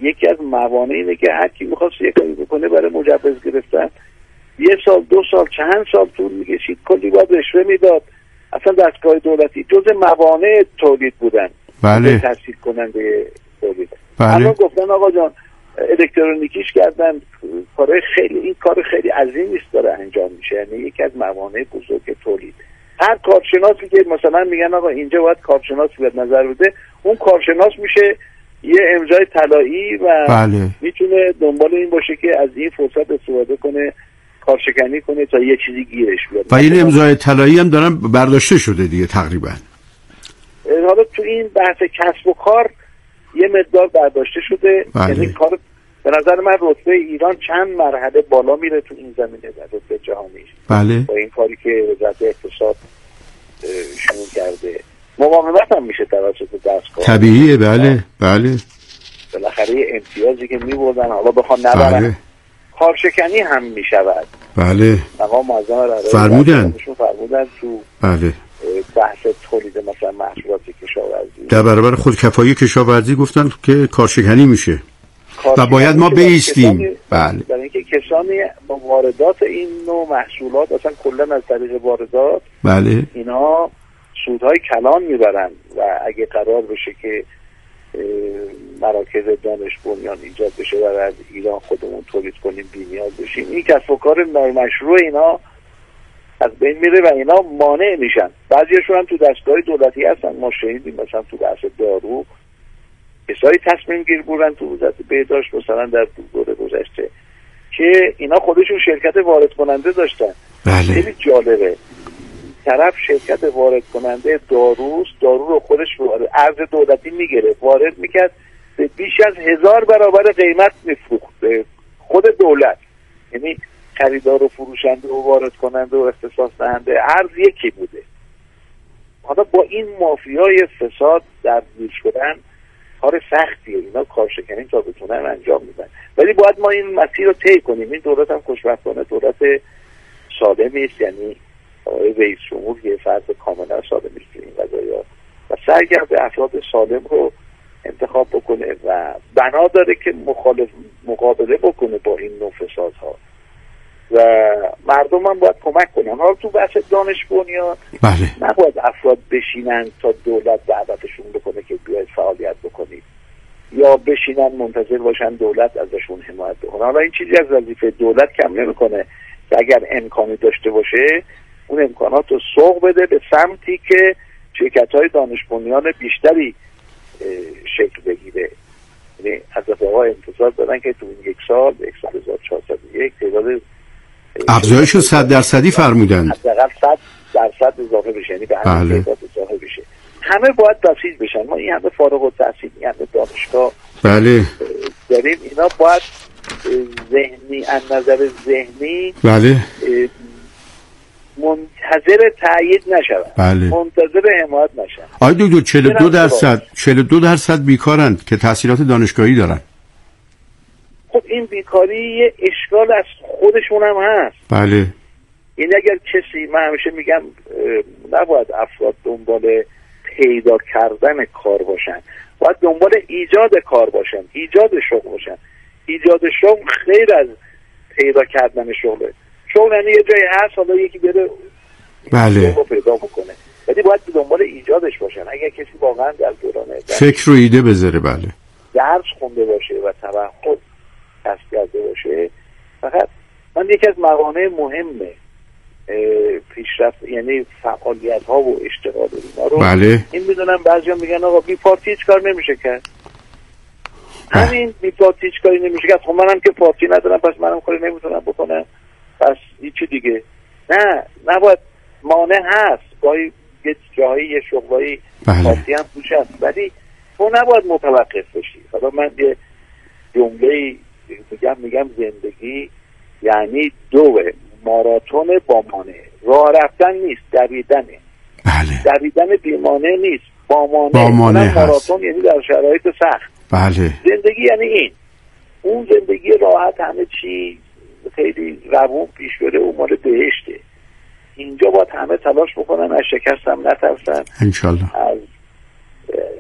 یکی از موانع اینه که هر کی میخواست یه کاری بکنه برای مجوز گرفتن 1 سال 2 سال چند سال طول میکشید، کلی باید رشوه میداد. اصلا دستگاه دولتی جز موانع تولید بودن. بله. تسهیل کننده تولید. بله. الان گفتن آقا جان الکترونیکیش کردن، این کار خیلی عظیمی است داره انجام میشه. یعنی یکی از موانع بزرگ تولید. هر کارشناسی که مثلا میگن آقا اینجا باید کارشناس بیاد نظر بده، اون کارشناس میشه یه امضای طلایی و بله. میتونه دنبال این باشه که از این فرصت استفاده کنه، کارشکنی کنه تا یه چیزی گیرش بیاد. و این امضای طلایی هم دارن برداشته شده دیگه تقریبا. حالا تو این بحث کسب و کار یه مقدار برداشته شده. یعنی کار به نظر من رتبه ایران چند مرحله بالا میره تو این زمینه در رتبه جهانیش. بله. با این کاری که وزارت اقتصاد شروع کرده مقاومت هم میشه توسط دستگاه. طبیعیه. بله بله. بالاخره امتیازی که میبردن حالا بخوان نبرن. بله. کارشکنی هم میشود. بله. مقام معظم رهبری فرمودن تو بله بحث تولید مثلا محصولات کشاورزی در برابر خودکفایی کشاورزی گفتن که کارشکنی میشه و باید ما بایستیم. بله. برای اینکه کسانی با واردات این نوع محصولات اصلا کلا از طریق واردات بله اینا سودهای کلان میبرن و اگه قرار بشه که مراکز دانش بنیان ایجاد بشه و از ایران خودمون تولید کنیم بی‌نیاز بشیم، این کسب و کار نامشروع اینا از بین میره و اینا مانع میشن. بعضیاشون هم تو دستگاه دولتی هستن. ما شنیدیم مثلا تو بحث دارو کسایی تصمیم گیر بودن تو وزارت بهداشت مثلا در دوره گذشته که اینا خودشون شرکت وارد کننده داشتن. بله. خیلی جالبه، طرف شرکت وارد کننده دارو رو خودش ارز دولتی میگرفت وارد میکرد به بیش از 1000 برابر قیمت میفروخت خود دولت. یعنی خریدار و فروشنده و وارد کننده و اختصاص دهنده ارز یکی بوده. حالا با این مافیای فساد درگیر شدن کار سختیه. اینا کارشکنی تا بتونن انجام میدن، ولی باید ما این مسیر رو طی کنیم. این دولت هم خوشبختانه دولت سالمی است. یعنی رئیس جمهور یه فرد کاملا سالمی است این قضایا و سعی کرده افراد سالم رو انتخاب بکنه و بنا داره که مقابله بکنه با این نوع فسادها و مردم هم باید کمک کنن. حالا تو بحث دانش بنیان بله. نباید افراد بشینن تا دولت دعوتشون بکنه که بیاید فعالیت بکنید یا بشینن منتظر باشن دولت ازشون حمایت بکنه. حالا این چیزی از وظیفه دولت کم نمیکنه که اگر امکانی داشته باشه اون امکانات رو سوق بده به سمتی که شرکت‌های دانش بنیان بیشتری شکل بگیره. یعنی از افراد انتظار دارن که تو این 1 سال 1401 تعداد افزایش 100% فرمودند. حداقل 100% اضافه بشه. یعنی به همین تعداد اضافه بشه. همه باید بسیج بشن. ما این همه فارغ التحصیل، این همه دانشگاه بله داریم، اینا باید ذهنی از نظر ذهنی بله منتظر تایید نشون. بله. منتظر حمایت نشن. آی دکتر 42% بیکارند که تحصیلات دانشگاهی دارن. خب این بیکاری یه اشکال از خودشون هم هست. بله. این اگر کسی، من همیشه میگم نباید افراد دنبال پیدا کردن کار باشن، باید دنبال ایجاد کار باشن، ایجاد شغل باشن. ایجاد شغل خیر از پیدا کردن شغله. شغل یعنی یه جایی هست حالا یکی بره بله پیدا بکنه، ولی باید دنبال ایجادش باشن. اگر کسی واقعا در دوران فکر و ایده بذاره، بله، درس خونده باشه و توهم کسب کرده باشه، فقط من یکی از موانع مهم پیشرفت یعنی فعالیت ها و اشتغال اینا رو بله. این میدونم بعضیا میگن آقا بی پارتی هیچ کار نمیشه کرد. همین بی پارتی هیچ کاری نمیشه کرد. خب منم که پارتی ندارم پس منم کاری نمیتونم بکنم، پس هیچی دیگه. نه، نباید. مانع هست گاهی یه جایی یه شغلایی پارتی هم توش هست، ولی تو نباید متوقف بشی. حالا من یه جمله میگم زندگی یعنی دوه ماراتون با مانع. راه رفتن نیست، دویدنه. بله. دویدن بی مانع نیست، با مانع هست. ماراتون یعنی در شرایط سخت. بله. زندگی یعنی این. اون زندگی راحت همه چی خیلی روون پیش بره اون مال بهشته. اینجا باید همه تلاش بکنن، از شکست هم نترسن، انشالله، از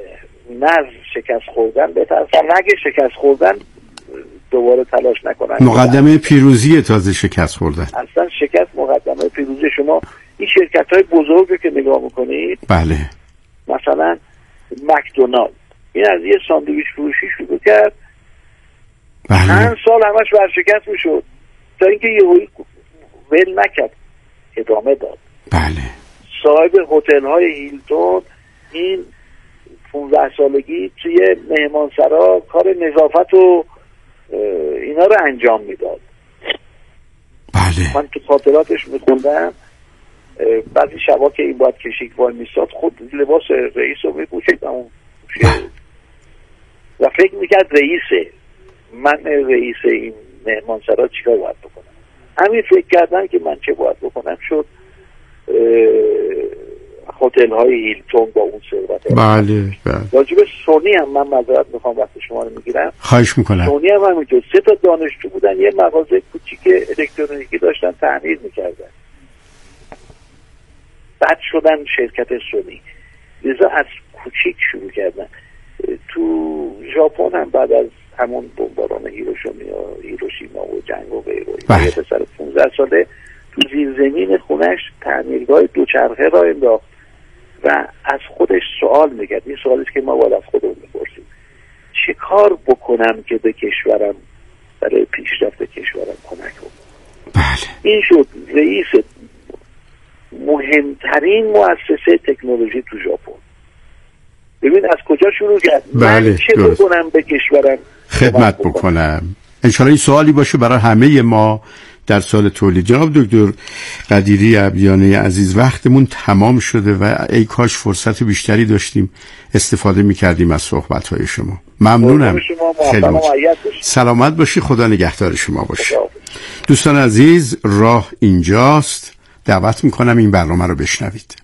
نه از شکست خوردن بترسن، نه اگه شکست خوردن دوباره تلاش نکنن. مقدمه پیروزی تازه شکست خوردن. اصلا شکست مقدمه پیروزی. شما این شرکت‌های بزرگی که نگاه میکنید، بله، مثلا مکدونالد، این از یه ساندویچ فروشی شروع کرد، بله، چند سال همش ورشکست میشد تا اینکه یهویی ول نکرد، ادامه داد. بله. صاحب هتل‌های هیلتون این 15 سالگی توی مهمانسرا کار نظافت و اینا رو انجام میداد. بله. من تو خاطراتش میخوندم بعضی شبا که این باید کشیکوال میستاد خود لباس رئیس رو میپوشید و فکر میکرد رئیسه، من رئیس این مهمانسرا چیکار باید بکنم. همین فکر کردن که من چه باید بکنم شد هتل های هیلتون با اون ثروت. بله بله. راجب سونی هم من معذرت میخوام وقت شما رو میگیرم. خواهش میکنم. سونی هم همینطور 3 تا دانشجو بودن یه مغازه کوچیک الکترونیکی داشتن تعمیر میکردن، بعد شدن شرکت سونی. لذا از کوچیک شروع کردن. تو ژاپن هم بعد از همون بمباران هیروشیما و جنگ و غیره یه پسر 15 ساله تو زیرزمین خونش تعمیرگاه دوچرخه را انداخت و از خودش سوال میکرد. این سوالی که ما باید از خودمون میپرسیم، چه کار بکنم که به کشورم برای پیشرفت کشورم کمک کنم. بله. این شد رئیس مهمترین مؤسسه تکنولوژی تو ژاپن. ببین از کجا شروع کرد. بله. من چه بکنم به کشورم خدمت بکنم. انشاءالله این سوالی باشه برای همه ما در سال تولید. جناب دکتر قدیری عبدیانی عزیز، وقتمون تمام شده و ای کاش فرصت بیشتری داشتیم استفاده می‌کردیم از صحبت‌های شما. ممنونم. خیلی سلامت باشی. خدا نگهدار شما باشه. دوستان عزیز، راه اینجاست. دعوت می‌کنم این برنامه رو بشنوید.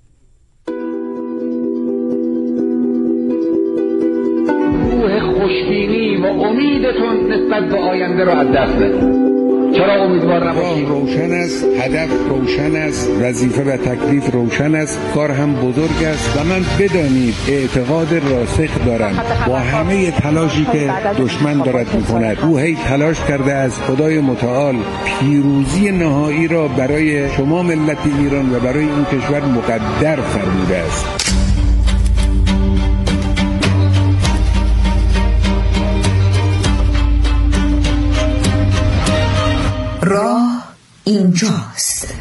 خوشبینی و امیدتون نسبت به آینده رو از دست بدید. چرا امیدوار نباشید؟ راه روشن است، هدف روشن است، وظیفه و تکلیف روشن است، کار هم بزرگ است و من بدانید اعتقاد راسخ دارم با همه تلاشی که دشمن دارد می‌کند، او هی تلاش کرده از خدای متعال پیروزی نهایی را برای شما ملت ایران و برای این کشور مقدر فرموده است. راه اینجاست.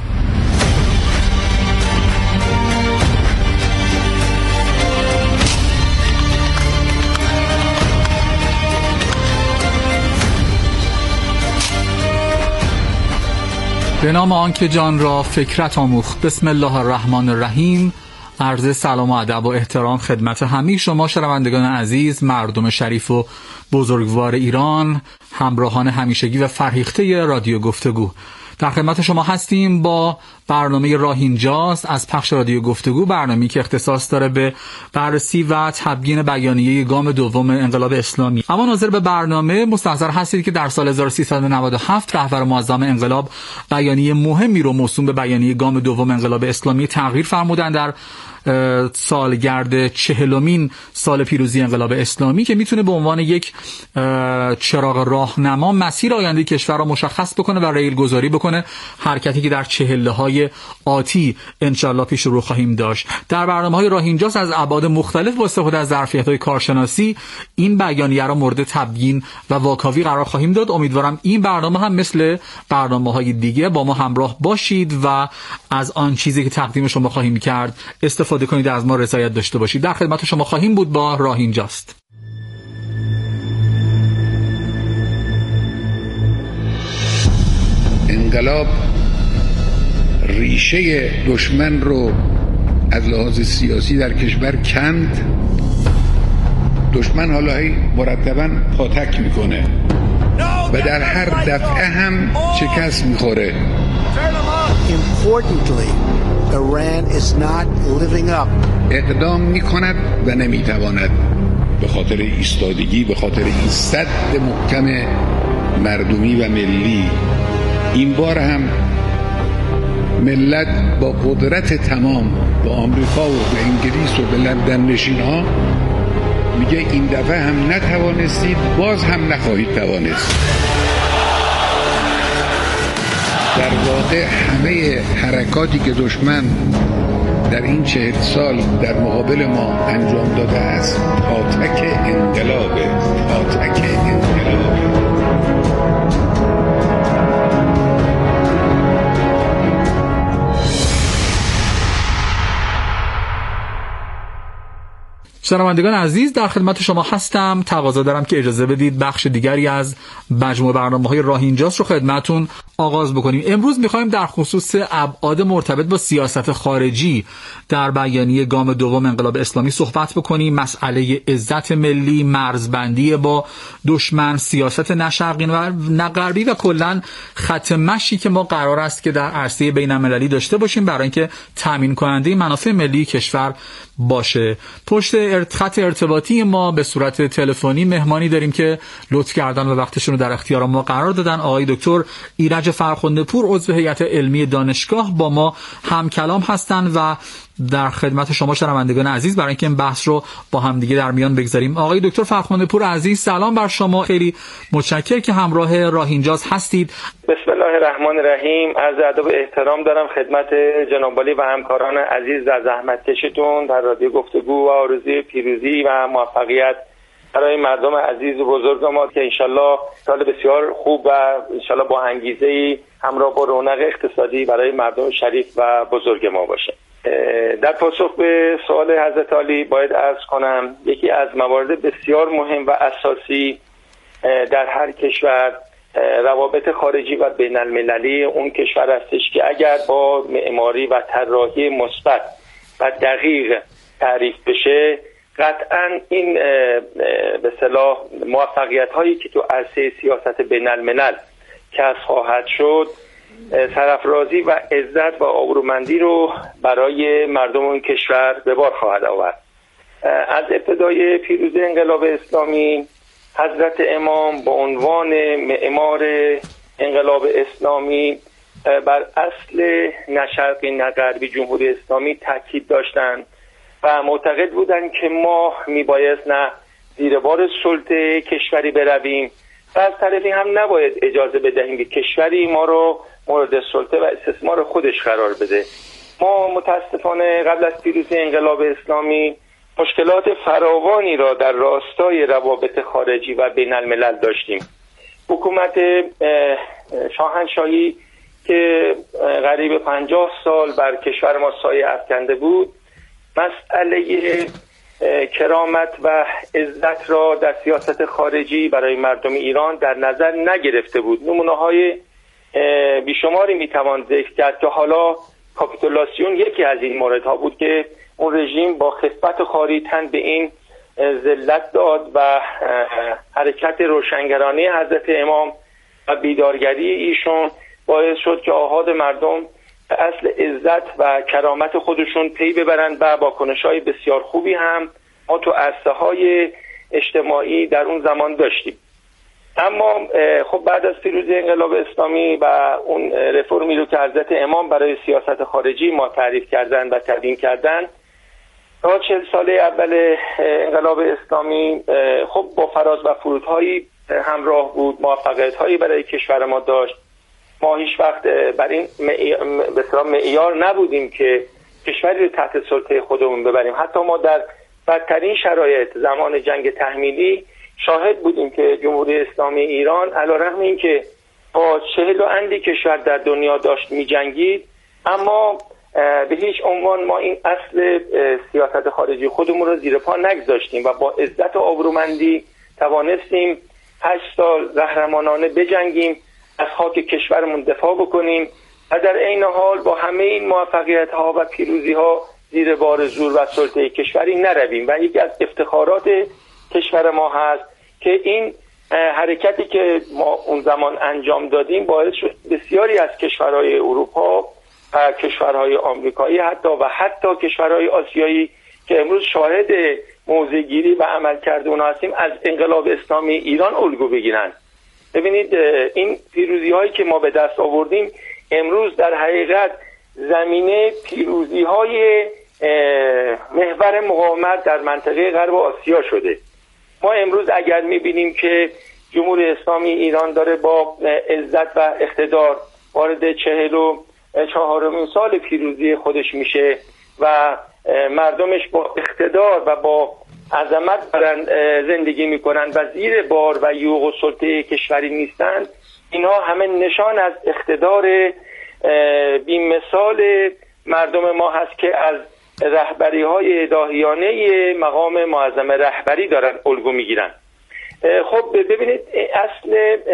به نام آنکه جان را فکرت آموخت. بسم الله الرحمن الرحیم. عرض سلام و ادب و احترام خدمت همه شما شنوندگان عزیز، مردم شریف و بزرگوار ایران، همراهان همیشگی و فرهیخته رادیو گفتگو. در خدمت شما هستیم با برنامه راه اینجاست از پخش رادیو گفتگو، برنامه‌ای که اختصاص داره به بررسی و تبیین بیانیه گام دوم انقلاب اسلامی. اما ناظر به برنامه مستحضر هستید که در سال 1397 رهبر معظم انقلاب بیانیه مهمی رو موسوم به بیانیه گام دوم انقلاب اسلامی تغییر فرمودن در سالگرد 40مین سال پیروزی انقلاب اسلامی، که میتونه به عنوان یک چراغ راهنما مسیر آینده کشور را مشخص بکنه و ریل گذاری بکنه، حرکتی که در چهله‌های آتی انشالله پیش رو خواهیم داشت. در برنامه‌های راه اینجاست از ابعاد مختلف با استفاده از ظرفیت‌های کارشناسی این بیانیه را مورد تبیین و واکاوی قرار خواهیم داد. امیدوارم این برنامه هم مثل برنامه‌های دیگه با ما همراه باشید و از آن چیزی که تقدیم شما خواهیم کرد استفاده کنید، از ما رضایت داشته باشید. در خدمت شما خواهیم بود با راه اینجاست. انقلاب ریشه دشمن رو از لحاظ سیاسی در کشور کند. دشمن حالا مرتباً پاتک میکنه و در هر دفعه هم شکست میخوره. Iran is not living up. اقدام میکند و نمیتواند به خاطر ایستادگی، به خاطر این سد محکم مردمی و ملی. این بار هم ملت با قدرت تمام، با آمریکا و به انگلیس و به لندن نشین ها میگه این دفعه هم نتوانستید، باز هم نخواهید توانست. در واقع همه حرکاتی که دشمن در این 40 سال در مقابل ما انجام داده است پاتک انقلابه. شنوندگان عزیز، در خدمت شما هستم. تقاضا دارم که اجازه بدید بخش دیگری از مجموعه برنامه‌های راه اینجاست رو خدمتتون آغاز بکنیم. امروز می‌خوایم در خصوص ابعاد مرتبط با سیاست خارجی در بیانیه گام دوم انقلاب اسلامی صحبت بکنیم. مسئله عزت ملی، مرزبندی با دشمن، سیاست نه شرقی و نه غربی و کلاً خط مشی که ما قرار است که در عرصه بین‌المللی داشته باشیم برای اینکه تامین کننده منافع ملی کشور باشه. پشت خط ارتباطی ما به صورت تلفنی مهمانی داریم که لطف کردن و وقتشون رو در اختیار ما قرار دادن. آقای دکتر ایرج فرخنده پور، عضو هیئت علمی دانشگاه، با ما هم کلام هستن و در خدمت شما شنوندگان عزیز برای اینکه این بحث رو با هم دیگه در میان بگذاریم. آقای دکتر فرخنده پور عزیز، سلام بر شما. خیلی متشکرم که همراه راه اینجاست هستید. بسم الله الرحمن الرحیم. عرض ادب و احترام دارم خدمت جناب عالی و همکاران عزیز در زحمت کشتون در رادیو گفتگو و آرزوی پیروزی و موفقیت برای مردم عزیز و بزرگ ما که انشالله سال بسیار خوب و انشالله با انگیزه‌ای همراه با رونق اقتصادی برای مردم شریف و بزرگ ما باشه. در پاسخ به سوال حضرت عالی باید عرض کنم یکی از موارد بسیار مهم و اساسی در هر کشور روابط خارجی و بین المللی اون کشور هستش که اگر با معماری و طراحی مثبت و دقیق تعریف بشه قطعا این به اصطلاح موفقیت هایی که تو عرصه سیاست بین الملل کسب خواهد شد سرافرازی و عزت و آبرومندی رو برای مردم اون کشور به بار خواهد آورد. از ابتدای پیروزی انقلاب اسلامی حضرت امام با عنوان معمار انقلاب اسلامی بر اصل نه شرقی نه غربی جمهوری اسلامی تاکید داشتند و معتقد بودند که ما میبایست نه زیر بار سلطه کشوری برویم و از طرفی هم نباید اجازه بدهیم که کشوری ما رو مورد سلطه و استثمار خودش قرار بده. ما متاسفانه قبل از پیروزی انقلاب اسلامی مشکلات فراوانی را در راستای روابط خارجی و بین الملل داشتیم. حکومت شاهنشاهی که قریب 50 سال بر کشور ما سایه افکنده بود مسئله کرامت و عزت را در سیاست خارجی برای مردم ایران در نظر نگرفته بود. نمونه‌های بیشماری میتوان ذکر کرد که حالا کاپیتولاسیون یکی از این موردها بود که اون رژیم با خفت خاری تن به این ذلت داد و حرکت روشنگرانه حضرت امام و بیدارگری ایشون باعث شد که آحاد مردم به اصل عزت و کرامت خودشون پی ببرند و واکنش‌های بسیار خوبی هم ما تو عرصه‌های اجتماعی در اون زمان داشتیم. اما خب بعد از پیروزی انقلاب اسلامی و اون رفرمی رو که حضرت امام برای سیاست خارجی ما تعریف کردن و تدوین کردن تا 40 ساله اول انقلاب اسلامی خب با فراز و فرودهایی همراه بود، موفقیت‌هایی برای کشور ما داشت. ما هیچ وقت بر این معیار نبودیم که کشوری رو تحت سلطه خودمون ببریم. حتی ما در بدترین شرایط زمان جنگ تحمیلی شاهد بودیم که جمهوری اسلامی ایران علیرغم اینکه با 40 و اندی کشور در دنیا داشت می جنگید اما به هیچ عنوان ما این اصل سیاست خارجی خودمون رو زیر پا نگذاشتیم و با عزت و آبرومندی توانستیم 8 سال قهرمانانه بجنگیم، از خاک کشورمون دفاع بکنیم و در عین حال با همه این موفقیت ها و پیروزی ها زیر بار زور و سلطه کشوری نرویم. و یکی از افتخارات کشور ما هست که این حرکتی که ما اون زمان انجام دادیم باعث شد بسیاری از کشورهای اروپا و کشورهای آمریکایی حتی کشورهای آسیایی که امروز شاهد موضع‌گیری و عملکرد اونها هستیم از انقلاب اسلامی ایران الگو بگیرن. ببینید این پیروزی هایی که ما به دست آوردیم امروز در حقیقت زمینه پیروزی های محور مقاومت در منطقه غرب آسیا شده. ما امروز اگر میبینیم که جمهوری اسلامی ایران داره با عزت و اقتدار وارد 44مین سال پیروزی خودش میشه و مردمش با اقتدار و با عظمت دارن زندگی میکنن و زیر بار و یوغ و سلطه کشوری نیستن، اینها همه نشان از اقتدار بی‌مثال مردم ما هست که از رهبری های الهیانه مقام معظم رهبری دارن الگو میگیرن. خب ببینید، اصل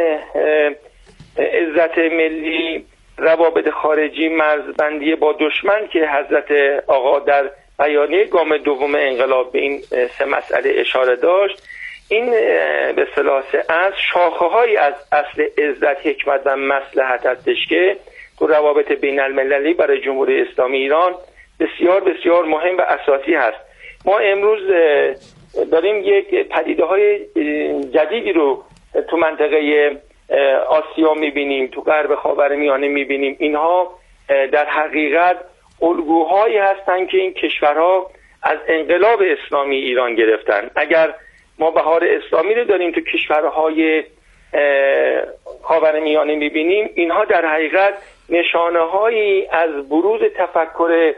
عزت ملی، روابط خارجی، مرزبندی با دشمن که حضرت آقا در بیانیه گام دوم انقلاب به این 3 مسئله اشاره داشت، این به اصطلاح از شاخه‌هایی از اصل عزت، حکمت و مصلحت هستش که تو روابط بین المللی برای جمهوری اسلامی ایران بسیار بسیار مهم و اساسی هست. ما امروز داریم یک پدیده‌های جدیدی رو تو منطقه آسیا می‌بینیم، تو غرب خاورمیانه می‌بینیم. اینها در حقیقت الگوهایی هستند که این کشورها از انقلاب اسلامی ایران گرفتن. اگر ما بهار اسلامی رو داریم تو کشورهای خاورمیانه می‌بینیم، اینها در حقیقت نشانه‌هایی از بروز تفکر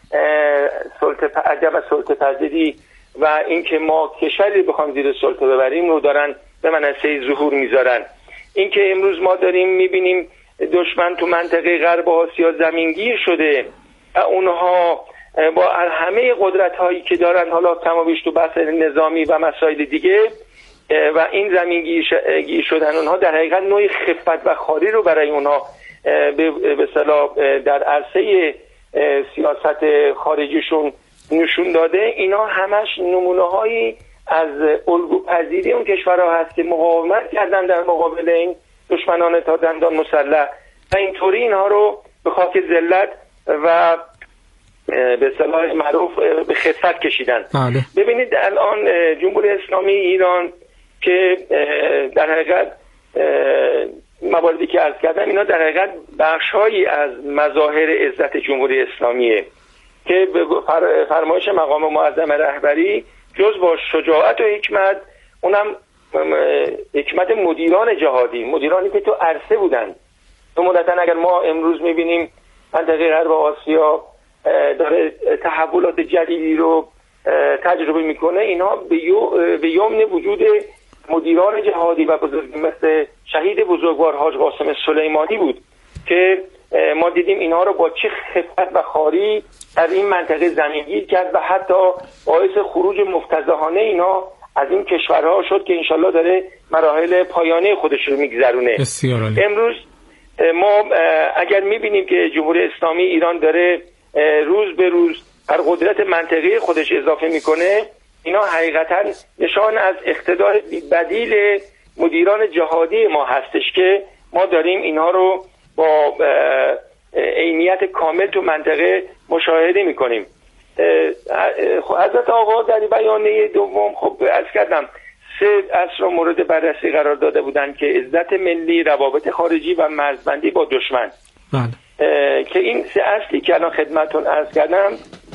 عجب سلطه پذیری و اینکه ما کشوری بخوام زیر سلطه ببریم رو دارن به منصه ظهور میذارن. اینکه امروز ما داریم میبینیم دشمن تو منطقه غرب آسیا زمینگیر شده و اونها با همه قدرت هایی که دارن، حالا کم و بیش تو بحث نظامی و مسائل دیگه، و این زمینگیر شدن اونها در حقیقت نوعی خفت و خاری رو برای اونها به اصطلاح در عرصه سیاست خارجیشون نشون داده. اینا همش نمونه‌هایی از الگوپذیری اون کشورها هست که مقاومت کردن در مقابل این دشمنان تا دندان مسلح و اینطوری اینها رو به خاک ذلت و به اصطلاح معروف به خفت کشیدن. ببینید الان جمهوری اسلامی ایران که در حقیقت مواردی که عرض کردم، اینا در حقیقت بخش‌هایی از مظاهر عزت جمهوری اسلامیه که به فرمایش مقام معظم رهبری جز با شجاعت و حکمت، اونم حکمت مدیران جهادی، مدیرانی که تو عرصه بودن تو مدتاً، اگر ما امروز می‌بینیم منطقه غرب آسیا داره تحولات جدیدی رو تجربه میکنه، اینها به یمن وجود مدیران جهادی و بزرگی مثل شهید بزرگوار حاج قاسم سلیمانی بود که ما دیدیم اینها رو با چه خفت و خاری از این منطقه زمینگیر کرد و حتی باعث خروج مفتضحانه اینها از این کشورها شد که انشالله داره مراحل پایانه خودش رو میگذرونه. امروز ما اگر میبینیم که جمهوری اسلامی ایران داره روز به روز بر قدرت منطقی خودش اضافه میکنه، اینا حقیقتا نشان از اقتدار بدیل مدیران جهادی ما هستش که ما داریم اینها رو با عینیت کامل تو منطقه مشاهده میکنیم. حضرت آقا در بیانیه دوم خب عرض کردم 3 اصل مورد بررسی قرار داده بودند که عزت ملی، روابط خارجی و مرزبندی با دشمن. که این 3 اصلی که الان خدمتتون عرض کردم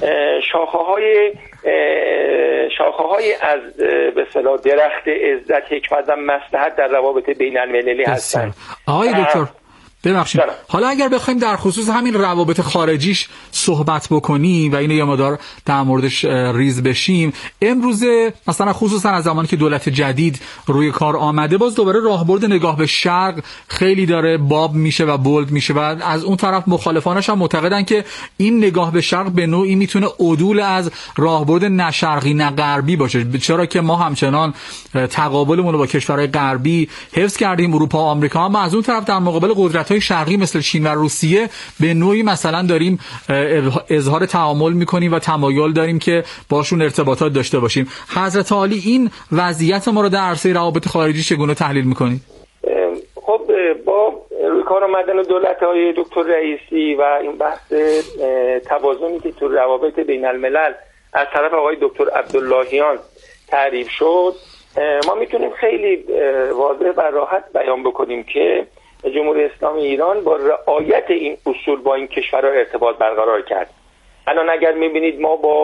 شاخه‌های از به اصطلاح درخت عزت، حکمت و مصلحت در روابط بین المللی هستند. آقای دکتر ببخشید، حالا اگر بخوایم در خصوص همین روابط خارجیش صحبت بکنیم و اینو یه مقدار در موردش ریز بشیم، امروزه مثلا خصوصا از زمانی که دولت جدید روی کار آمده، باز دوباره راهبرد نگاه به شرق خیلی داره باب میشه و بولد میشه و از اون طرف مخالفانش هم معتقدن که این نگاه به شرق به نوعی میتونه عدول از راهبرد نه شرقی نه غربی باشه، چرا که ما همچنان تقابلمون رو با کشورهای غربی حفظ کردیم، اروپا و آمریکا، اما از اون طرف در مقابل قدرت های شرقی مثل چین و روسیه به نوعی مثلا داریم اظهار تعامل میکنیم و تمایل داریم که باشون ارتباطات داشته باشیم. حضرت عالی این وضعیت ما رو در عرصه روابط خارجی چگونه تحلیل میکنید؟ خب با روی کار آمدن دولت‌های دکتر رئیسی و این بحث توازنی که تو روابط بین الملل از طرف آقای دکتر عبداللهیان تعریف شد، ما میتونیم خیلی واضح و راحت بیان بکنیم که جمهوری اسلامی ایران با رعایت این اصول با این کشورها ارتباط برقرار کرد. الان اگر میبینید ما با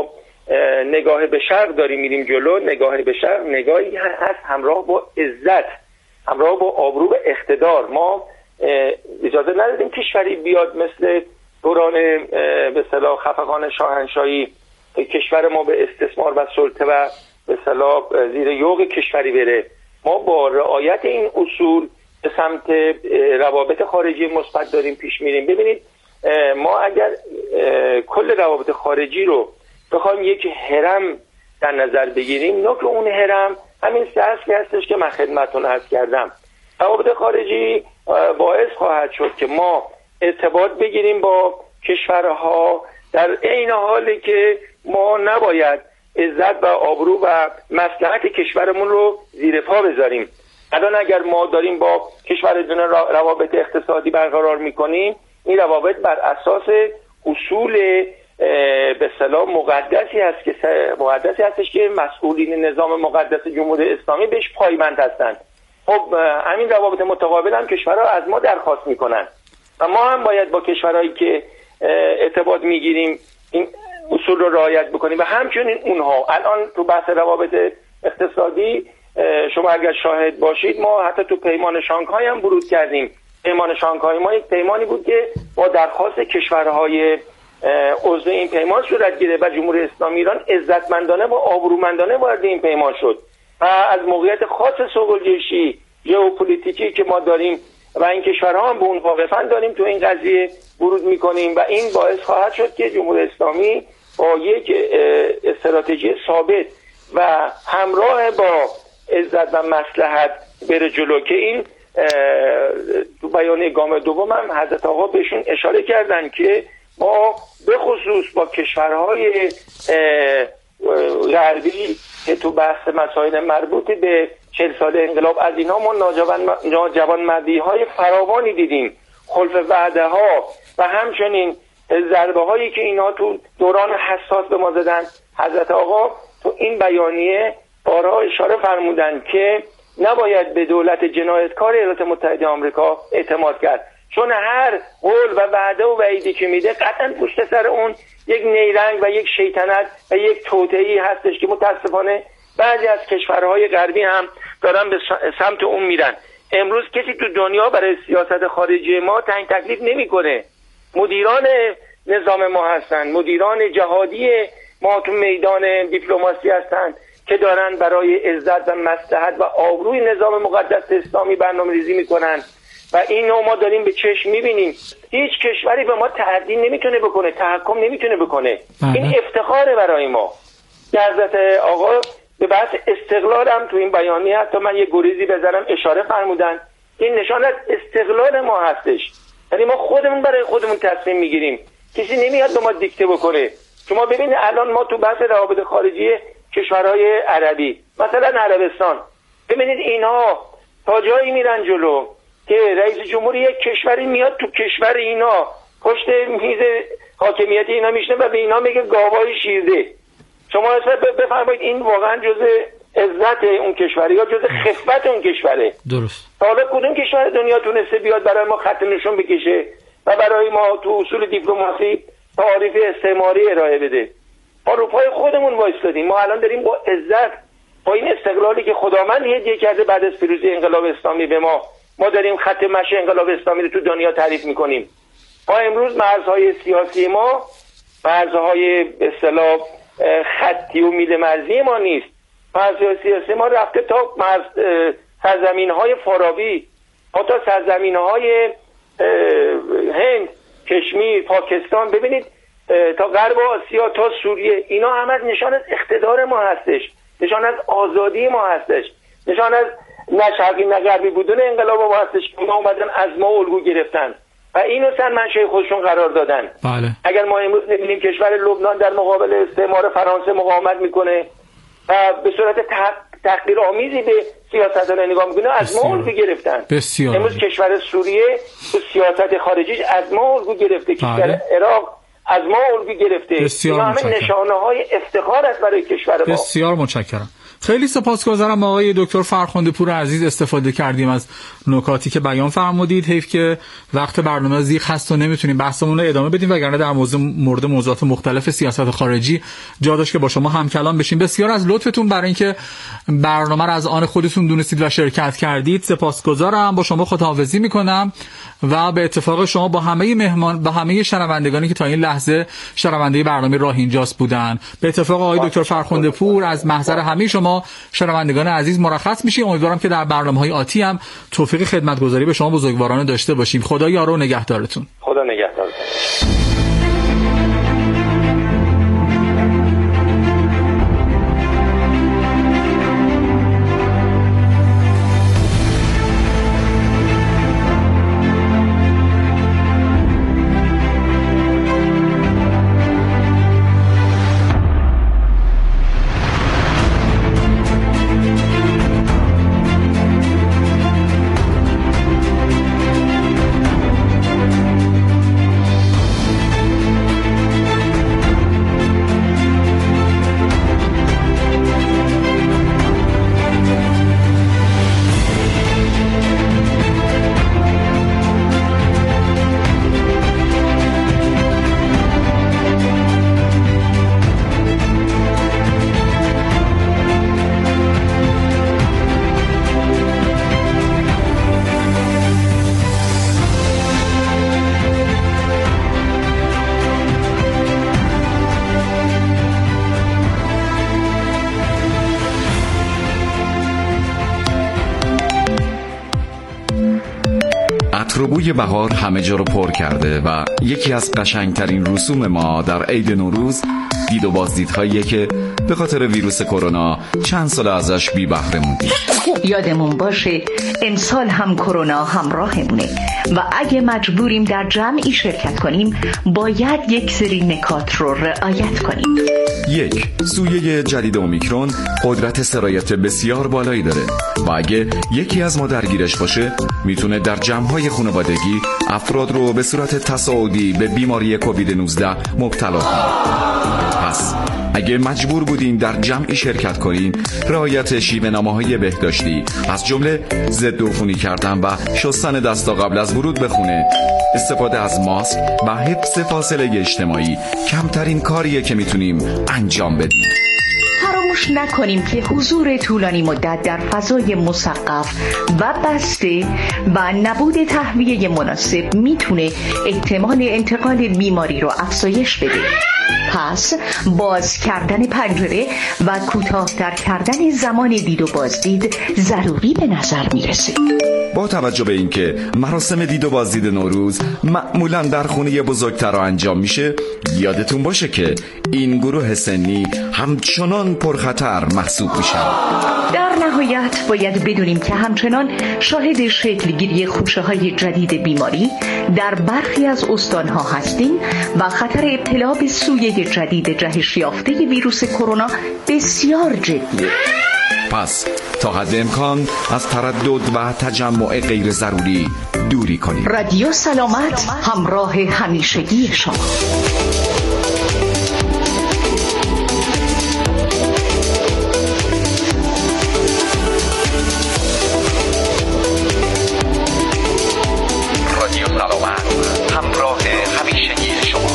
نگاه به شرق داریم میریم جلو، نگاه به شرق نگاهی هست همراه با عزت، همراه با آبرو و اقتدار. ما اجازه ندادیم کشوری بیاد مثل دوران به اصطلاح خفقان شاهنشاهی کشور ما به استثمار و سلطه و به اصطلاح زیر یوغ کشوری بره. ما با رعایت این اصول به سمت روابط خارجی مثبت داریم پیش میریم. ببینید ما اگر کل روابط خارجی رو بخوایم یک هرم در نظر بگیریم، نوک اون هرم همین سه اصلی هستش که من خدمتتون عرض کردم. روابط خارجی باعث خواهد شد که ما ارتباط بگیریم با کشورها در عین حالی که ما نباید عزت و آبرو و مصلحت کشورمون رو زیر پا بذاریم. الان اگر ما داریم با کشورتون روابط اقتصادی برقرار میکنیم، این روابط بر اساس اصول به اصطلاح مقدسی هستش که مسئولین نظام مقدس جمهوری اسلامی بهش پایبند هستند. خب همین روابط متقابل هم کشورها از ما درخواست میکنن و ما هم باید با کشورهایی که ارتباط میگیریم این اصول رو رعایت بکنیم و همچنین اونها. الان تو بحث روابط اقتصادی شما اگر شاهد باشید، ما حتی تو پیمان شانگهای هم ورود کردیم. پیمان شانگهای ما یک پیمانی بود که با درخواست کشورهای عضو این پیمان صورت گرفت و جمهوری اسلامی ایران عزتمندانه و آبرومندانه وارد این پیمان شد و از موقعیت خاص سوگلجشی ژئوپلیتیکی که ما داریم و این کشورها هم به اون واقفن داریم تو این قضیه ورود میکنیم و این باعث خواهد شد که جمهوری اسلامی با یک استراتژی ثابت و همراه با عزت و مصلحت بره جلو که این تو بیانیه گام دوم هم حضرت آقا بهشون اشاره کردن که ما به خصوص با کشورهای غربی که تو بحث مسائل مربوط به 40 سال انقلاب از اینها ما ناجوانمردی های فراوانی دیدیم، خلف وعده ها و همچنین ضربه هایی که اینها تو دوران حساس به ما زدن. حضرت آقا تو این بیانیه بارها اشاره فرمودن که نباید به دولت جنایتکار ایالات متحده آمریکا اعتماد کرد، چون هر قول و وعده و وعیدی که میده قطعا پشت سر اون یک نیرنگ و یک شیطنت و یک توطئه‌ای هستش که متاسفانه بعضی از کشورهای غربی هم دارن به سمت اون میرن. امروز کسی تو دنیا برای سیاست خارجی ما تعیین تکلیف نمیکنه. مدیران نظام ما هستن، مدیران جهادی ما تو میدان دیپلماسی هستن که دارن برای عزت و مصلحت و آبروی نظام مقدس اسلامی برنامه‌ریزی میکنن و این رو ما داریم به چشم میبینیم. هیچ کشوری به ما تعدی نمیتونه بکنه، تحکم نمیتونه بکنه. این افتخاره برای ما. حضرت آقا به بحث استقلال هم تو این بیانیه حتی من یه گریزی بذارم اشاره فرمودن. این نشان از استقلال ما هستش، یعنی ما خودمون برای خودمون تصمیم میگیریم، کسی نمیاد به ما دیکته بکنه. شما ببینید الان ما تو بحث روابط خارجی کشورهای عربی، مثلا عربستان، ببینید اینها تا جایی میرن جلو که رئیس جمهور یک کشوری میاد تو کشور اینا پشت میز حاکمیت اینا میشنه و به اینا میگه گاوای شیرده. شما اصلا بفرمایید این واقعا جزء عزت اون کشور یا جزء خفت اون کشوره؟ درست. حالا کدوم کشور دنیا تونسته بیاد برای ما خط نشون بکشه و برای ما تو اصول دیپلماسی تعاریف استعماری ارائه بده؟ ما رو پای خودمون وایسادیم. ما الان داریم با عزت، با این استقلالی که خداوند هدیه کرده بعد از پیروزی انقلاب اسلامی به ما داریم خط مشی انقلاب اسلامی رو تو دنیا تعریف میکنیم. ما امروز مرزهای سیاسی ما مرزهای به اصطلاح خطی و میل مرزی ما نیست. مرزهای سیاسی ما رفته تا سرزمین‌های فارابی، تا سرزمین‌های هند، کشمیر، پاکستان، ببینید تا غرب آسیا، تا سوریه. اینا همه نشان از اقتدار ما هستش، نشان از آزادی ما هستش، نشان از نه شرقی نه غربی بودن انقلاب ما هستش که اونا اومدن از ما الگو گرفتن و اینو سن منشأ خودشون قرار دادن. بله. اگر ما امروز ببینیم کشور لبنان در مقابل استعمار فرانسه مقاومت میکنه و به صورت تحقیرآمیزی به سیاست‌دانان نگاه میکنه، از ما الگو گرفتن. بسیار. امروز کشور سوریه تو سیاست خارجیش از ما الگو گرفته. کشور عراق از ما الگو گرفته. اینا همه نشانه‌های افتخار است برای کشور ما. بسیار متشکرم. خیلی سپاسگزارم آقای دکتر فرخنده پور عزیز، استفاده کردیم از نکاتی که بیان فرمودید. حیف که وقت برنامه زیغ هست و نمیتونیم بحثمون رو ادامه بدیم، وگرنه در مورد موضوعات مختلف سیاست خارجی جا داشت که با شما هم کلام بشیم. بسیار از لطفتون برای اینکه برنامه رو از آن خودتون دونستید و شرکت کردید سپاسگزارم. با شما خداحافظی میکنم و به اتفاق شما با همه شنوندگانی که تا این لحظه شنونده برنامه راه اینجاست بودن، به اتفاق آقای دکتر فرخنده پور از محضر همه شما شنوندگان عزیز مرخص میشیم. امیدوارم که در برنامه‌های آتی هم توفیق خدمتگزاری به شما بزرگوارانه داشته باشیم. خدا یار و نگهدارتون. خدا نگهدارتون. بوی بهار همه جا رو پر کرده و یکی از قشنگترین رسوم ما در عید نوروز دید و بازدیدهاییه که به خاطر ویروس کرونا چند سال ازش بی بهره موندیم. یادمون باشه امسال هم کرونا همراهمونه و اگه مجبوریم در جمعی شرکت کنیم باید یک سری نکات رو رعایت کنیم. یک، سویه جدید اومیکرون قدرت سرایت بسیار بالایی داره و اگه یکی از ما درگیرش باشه میتونه در جمع‌های خانوادگی افراد رو به صورت تصاعدی به بیماری کووید 19 مبتلا کنه. پس اگه مجبور بودین در جمعی شرکت کنین رعایت شیوه‌نامه‌های بهداشتی از جمله ضد عفونی کردن و شستن دستا قبل از ورود به خونه، استفاده از ماسک و حفظ فاصله اجتماعی کمترین کاریه که میتونیم انجام بدیم. فراموش نکنیم که حضور طولانی مدت در فضای مسقف و بسته و نبود تهویه مناسب میتونه احتمال انتقال بیماری رو افزایش بده. پس باز کردن پنجره و کوتاه‌تر کردن زمان دید و بازدید ضروری به نظر میرسه. با توجه به اینکه مراسم دید و بازدید نوروز معمولاً در خونه بزرگتر انجام میشه، یادتون باشه که این گروه سنی همچنان پرخطر محسوب میشن. در نهایت باید بدونیم که همچنان شاهد شکلگیری خوشه‌های جدید بیماری در برخی از استانها هستیم و خطر ابتلا به سویه جدید جهش یافته ویروس کرونا بسیار جدیه. پس تا حد امکان از تردد و تجمع غیر ضروری دوری کنید. رادیو سلامت، همراه همیشگی شما. رادیو سلامت، همراه همیشگی شما.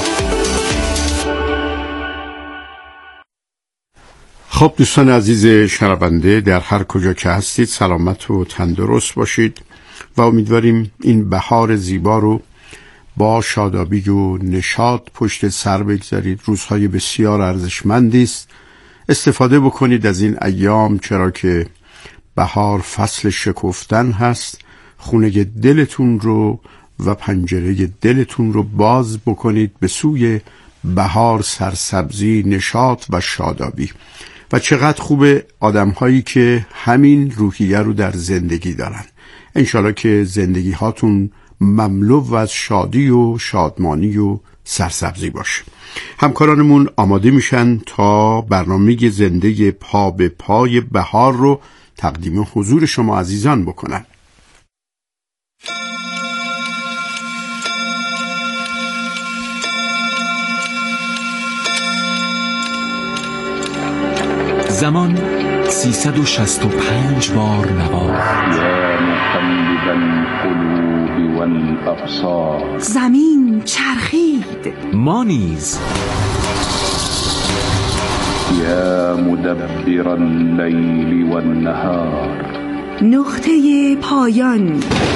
خب دوستان عزیز شنونده، در هر کجا که هستید سلامت و تندرست باشید و امیدواریم این بهار زیبا رو با شادابی و نشاط پشت سر بگذارید. روزهای بسیار ارزشمندی است، استفاده بکنید از این ایام، چرا که بهار فصل شکفتن هست. خونه دلتون رو و پنجره دلتون رو باز بکنید به سوی بهار، سرسبزی، نشاط و شادابی. و چقدر خوبه آدم‌هایی که همین روحیه رو در زندگی دارن. انشالله که زندگی هاتون مملو از شادی و شادمانی و سرسبزی باشه. همکارانمون آماده میشن تا برنامه زنده پا به پای بهار رو تقدیم حضور شما عزیزان بکنن. 365 بار نواخت. یا مقلب القلوب والابصار. زمین چرخید. ما نیز. یا مدبر اللیل والنهار. نقطه پایان.